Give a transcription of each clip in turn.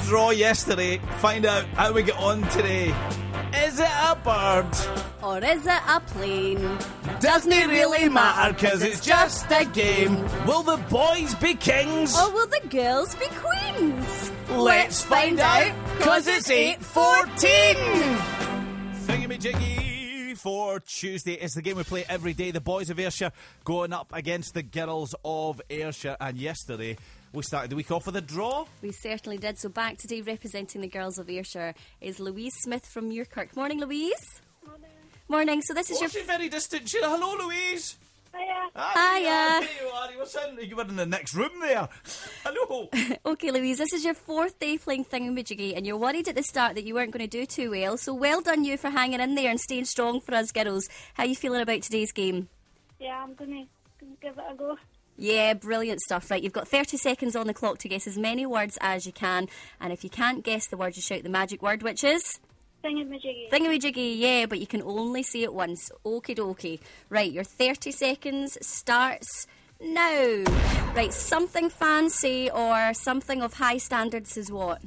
draw yesterday. Find out how we get on today. Is it a bird? Or is it a plane? Doesn't it really matter, cause it's just a game. Will the boys be kings? Or will the girls be queens? Let's find out, cause it's 8:14. Thingamajiggy for Tuesday. It's the game we play every day. The boys of Ayrshire going up against the girls of Ayrshire. And yesterday we started the week off with a draw. We certainly did. So back today representing the girls of Ayrshire is Louise Smith from Muirkirk. Morning, Louise. Morning. Morning. So this is She's very distant. Hello, Louise. Hiya. Hiya. There you are. You were in the next room there. Hello. Okay, Louise, this is your fourth day playing Thingamajiggy and you're worried at the start that you weren't going to do too well. So well done you for hanging in there and staying strong for us girls. How are you feeling about today's game? Yeah, I'm gonna give it a go. Yeah, brilliant stuff. Right, you've got 30 seconds on the clock to guess as many words as you can. And if you can't guess the word, you shout the magic word, which is? Thingamajiggy. Thingamajiggy, yeah, but you can only say it once. Okie dokie. Right, your 30 seconds starts now. Right, something fancy or something of high standards is what?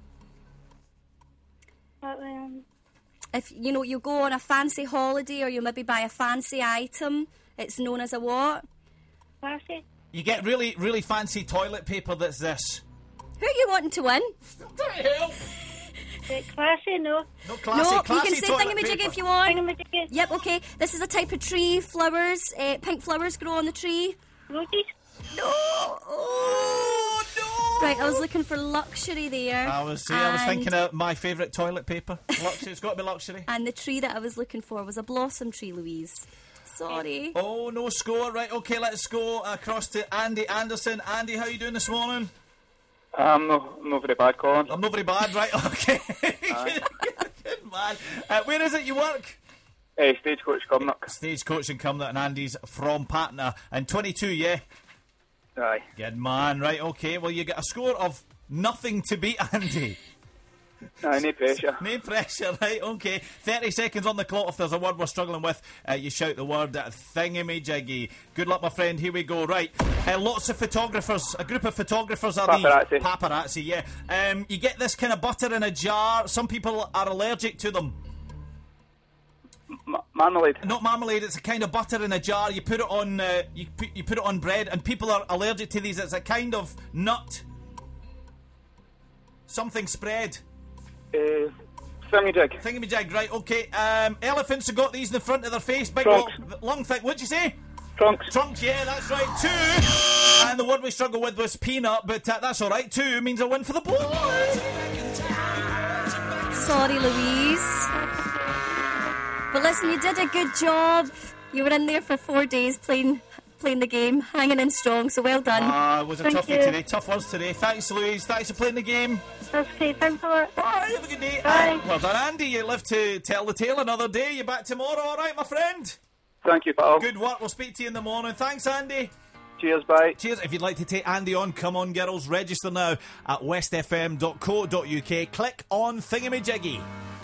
If, you go on a fancy holiday or you maybe buy a fancy item, it's known as a what? Classy. You get really, really fancy toilet paper that's this. Who are you wanting to win? Classy, no. No, classy, No, classy you can say toilet thingamajiggy paper. if you want. Thingamajiggy. Yep, okay. This is a type of tree, flowers, pink flowers grow on the tree. Roses. No! Oh, no! Right, I was looking for luxury there. I was thinking of my favourite toilet paper. Luxury, it's got to be luxury. And the tree that I was looking for was a blossom tree, Louise. Sorry. Oh, no score. Right, okay, let's go across to Andy Anderson. Andy, how are you doing this morning? I'm not very bad, Colin. I'm not very bad, right? Okay. Good man. Where is it you work? Stagecoach Cumnock. Stagecoach in Cumnock, and Andy's from Patna. And 22, yeah? Aye. Good man, right, okay. Well, you get a score of nothing to beat Andy. Aye, no pressure. No pressure, right, okay. 30 seconds on the clock. If there's a word we're struggling with, you shout the word thingamajiggy. Good luck, my friend. Here we go. Right, lots of photographers. A group of photographers are Paparazzi. these. Paparazzi, yeah. You get this kind of butter in a jar. Some people are allergic to them. Marmalade. Not marmalade. It's a kind of butter in a jar. You put it on. You put it on bread, and people are allergic to these. It's a kind of nut. Something spread. Thingamajig. Thingamajig, right, okay. Elephants have got these in the front of their face. Big Trunks. long thing. What'd you say? Trunks. Trunks, yeah, that's right. 2. And the word we struggled with was peanut, but that's all right. 2 means a win for the boys. Sorry, Louise. But listen, you did a good job. You were in there for 4 days playing the game, hanging in strong, so well done. It was a Thank toughie you. today. Tough words today. Thanks, Louise. Thanks for playing the game. That's okay, thanks a lot. Bye, have a good day. Bye. Well done, Andy. You live to tell the tale another day. You're back tomorrow, all right, my friend? Thank you, pal. Good work. We'll speak to you in the morning. Thanks, Andy. Cheers, bye. Cheers. If you'd like to take Andy on, come on, girls. Register now at westfm.co.uk. Click on Thingamajiggy.